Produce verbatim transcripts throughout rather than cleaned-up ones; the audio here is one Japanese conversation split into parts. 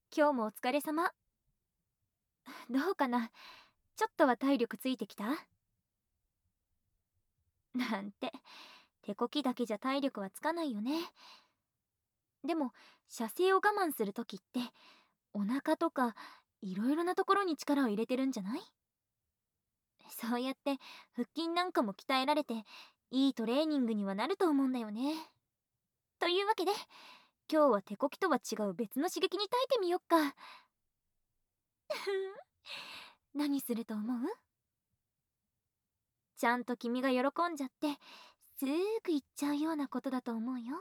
今日もお疲れ様。どうかな、ちょっとは体力ついてきた？なんて、手こきだけじゃ体力はつかないよね。でも、射精を我慢するときって、お腹とか、いろいろなところに力を入れてるんじゃない？そうやって、腹筋なんかも鍛えられて、いいトレーニングにはなると思うんだよね。というわけで、今日は手こきとは違う別の刺激に耐えてみよっか。何すると思う？ちゃんと君が喜んじゃって、すーぐ行っちゃうようなことだと思うよ。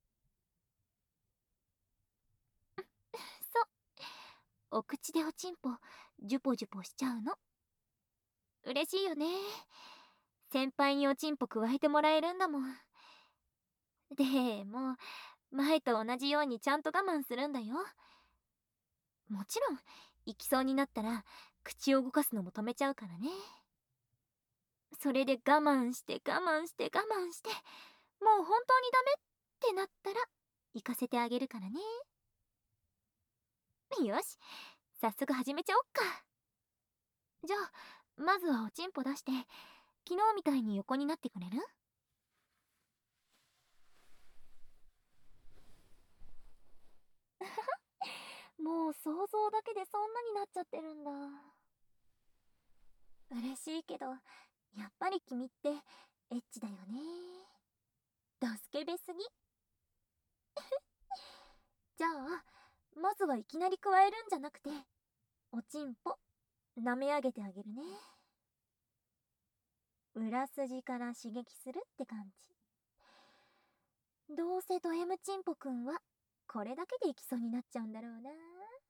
そう、お口でおちんぽジュポジュポしちゃうの。嬉しいよね。先輩におちんぽ加えてもらえるんだもん。でも前と同じようにちゃんと我慢するんだよ。もちろん行きそうになったら口を動かすのも止めちゃうからね。それで我慢して我慢して我慢して、もう本当にダメってなったら行かせてあげるからね。よし、早速始めちゃおっか。じゃあまずはおちんぽ出して、昨日みたいに横になってくれる？もう想像だけでそんなになっちゃってるんだ。嬉しいけど、やっぱり君ってエッチだよね。ドスケベすぎ。じゃあまずはいきなり加えるんじゃなくて、おちんぽ舐め上げてあげるね。裏筋から刺激するって感じ。どうせド M チンポくんはこれだけでいきそうになっちゃうんだろうな。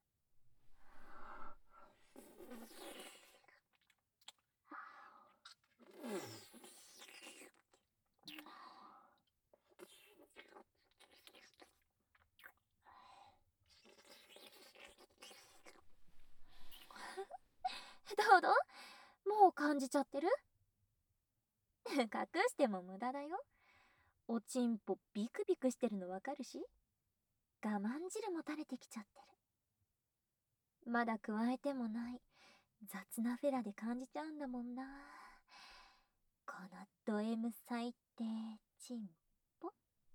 どうどう、もう感じちゃってる？隠しても無駄だよ。おちんぽビクビクしてるのわかるし、我慢汁も垂れてきちゃってる。まだ加えてもない雑なフェラで感じちゃうんだもんな。このド M 最低チンポ。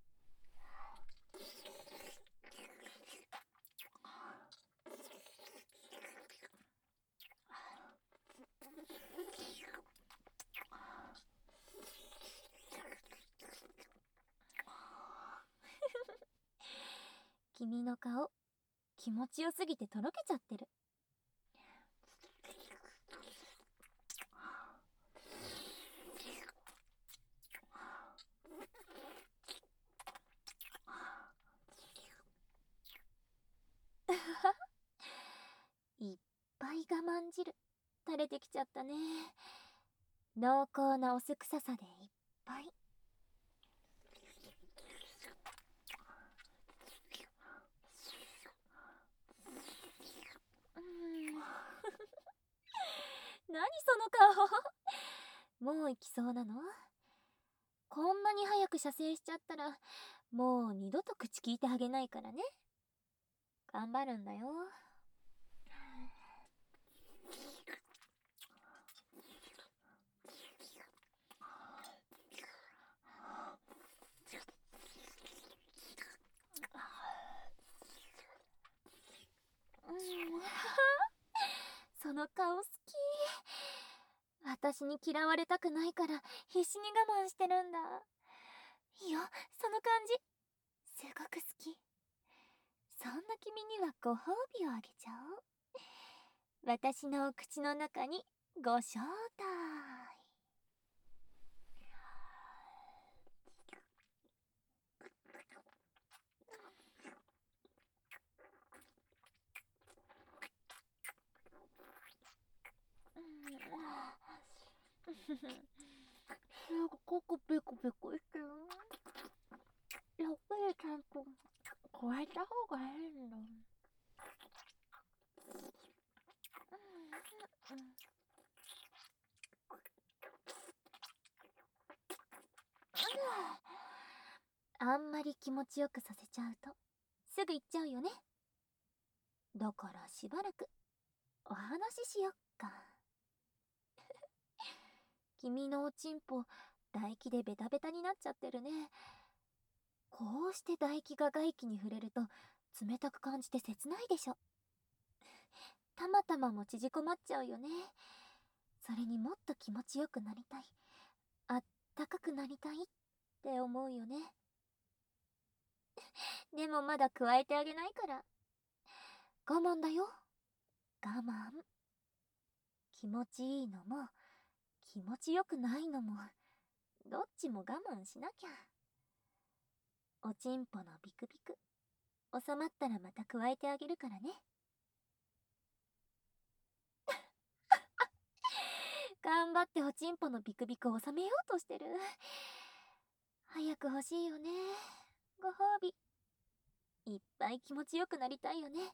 君の顔気持ちよすぎてとろけちゃってる。いっぱい我慢汁垂れてきちゃったね。濃厚なお酢臭さでいっぱい。うん。何その顔。もう行きそうなの？こんなに早く射精しちゃったらもう二度と口聞いてあげないからね。頑張るんだよ。うん。その顔好き。私に嫌われたくないから必死に我慢してるんだ。いいよ、その感じすごく好き。そんな君にはご褒美をあげちゃおう。私のお口の中にご招待。すっごくペコペコしてる。やっぱりちゃんと加えた方がいいんだ。あんまり気持ちよくさせちゃうとすぐ行っちゃうよね。 だからしばらくお話ししよっか。君のおちんぽ、唾液でベタベタになっちゃってるね。こうして唾液が外気に触れると冷たく感じて切ないでしょ。たまたまも縮こまっちゃうよね。それにもっと気持ちよくなりたい、あったかくなりたいって思うよね。でもまだ加えてあげないから。我慢だよ。我慢。気持ちいいのも気持ちよくないのもどっちも我慢しなきゃ。おちんぽのビクビク収まったらまた加えてあげるからね。頑張っておちんぽのビクビクを収めようとしてる。早く欲しいよね。ご褒美。いっぱい気持ちよくなりたいよね。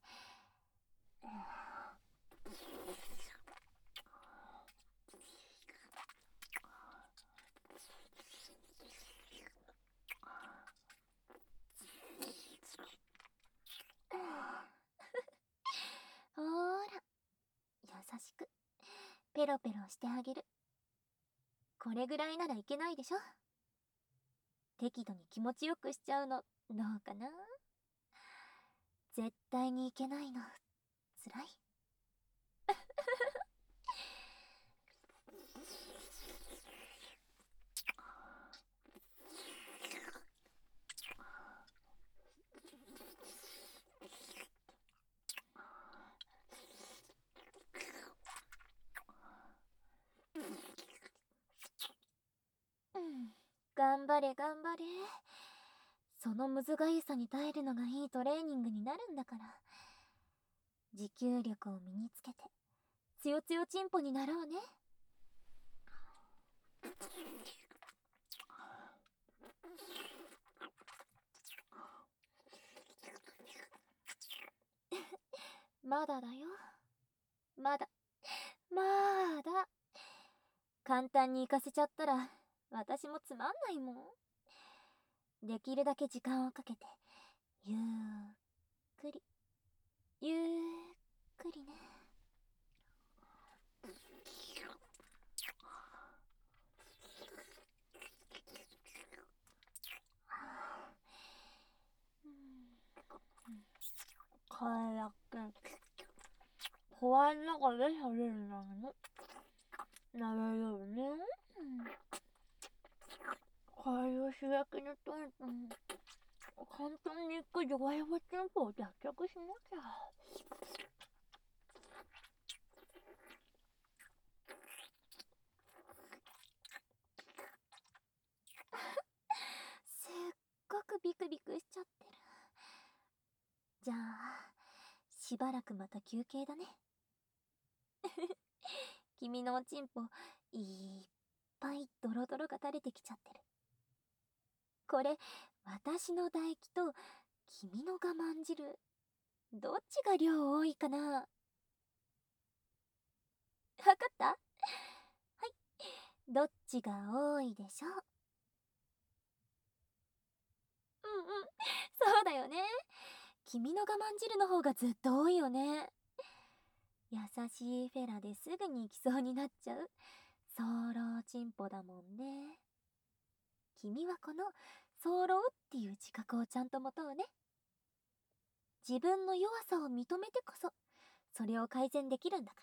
ほーら、優しくペロペロしてあげる。これぐらいならいけないでしょ。適度に気持ちよくしちゃうのどうかな。絶対にいけないのつらい。うん、頑張れ頑張れ。そのむずがゆさに耐えるのがいいトレーニングになるんだから。持久力を身につけてつよつよちんぽになろうね。まだだよ。まだまだ。簡単に行かせちゃったら私もつまんないもん。できるだけ時間をかけてゆっくりゆっくりね。これだけ怖い中で喋るのもなれるよね。これを主役にとると簡単にいく弱々チンポを脱却しなきゃ。すっごくビクビクしちゃってる。じゃあしばらくまた休憩だね。君のおちんぽいっぱいドロドロが垂れてきちゃってる。これ私の唾液と君の我慢汁どっちが量多いかな。わかった？はい、どっちが多いでしょう。うんうん、そうだよね。君の我慢汁の方がずっと多いよね。優しいフェラですぐに行きそうになっちゃう早漏チンポだもんね。君はこの早漏っていう自覚をちゃんと持とうね。自分の弱さを認めてこそそれを改善できるんだから。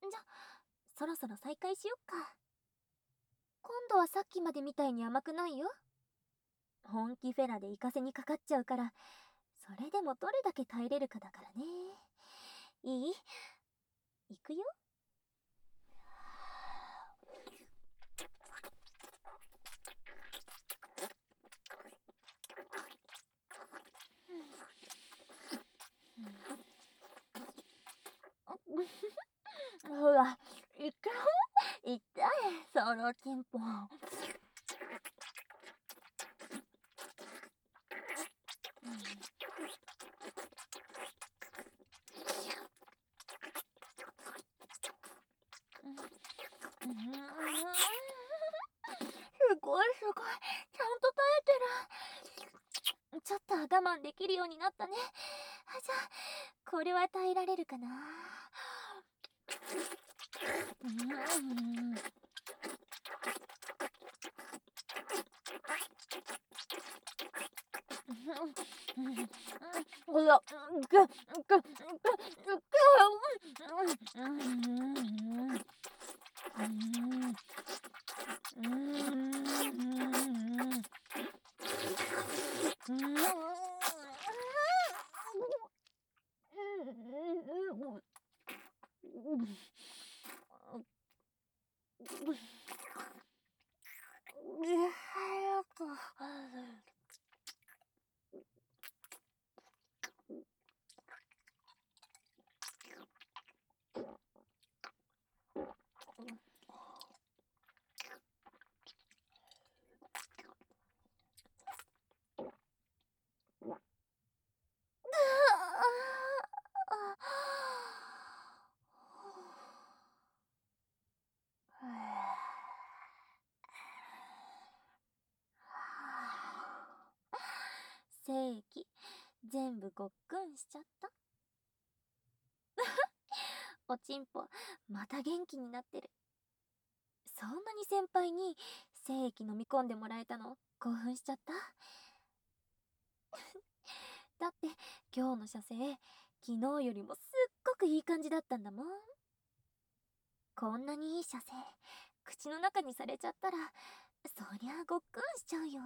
じゃそろそろ再開しよっか。今度はさっきまでみたいに甘くないよ。本気フェラで行かせにかかっちゃうから、それでもどれだけ耐えれるかだからね。いい？行くよ。ほら、いくよ。痛い、そのチンポ。すごいすごい、ちゃんと耐えてる。ちょっとは我慢できるようになったね。 じゃあこれは耐えられるかな。うん。ほら、ぐぐぐぐうん。うん。正規全部ごっくんしちゃった。おちんぽまた元気になってる。そんなに先輩に精液飲み込んでもらえたの興奮しちゃった。だって今日の射精昨日よりもすっごくいい感じだったんだもん。こんなにいい射精口の中にされちゃったらそりゃごっくんしちゃうよ。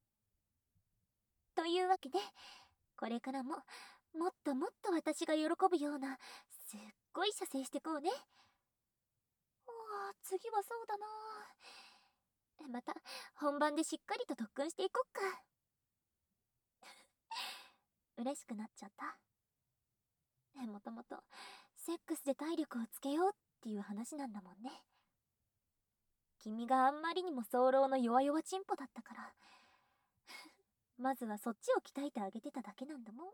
というわけでこれからももっともっと私が喜ぶようなすっごい射精してこうね。ああ、次はそうだな。また本番でしっかりと特訓していこっか。嬉しくなっちゃった。もともとセックスで体力をつけようっていう話なんだもんね。君があんまりにも早漏の弱々チンポだったからまずはそっちを鍛えてあげてただけなんだもん。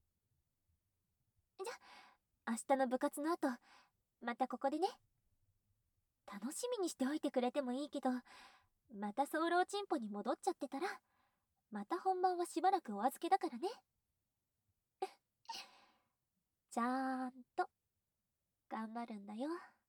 じゃ明日の部活の後またここでね。楽しみにしておいてくれてもいいけど、また早漏チンポに戻っちゃってたらまた本番はしばらくお預けだからね。ちゃーんと頑張るんだよ。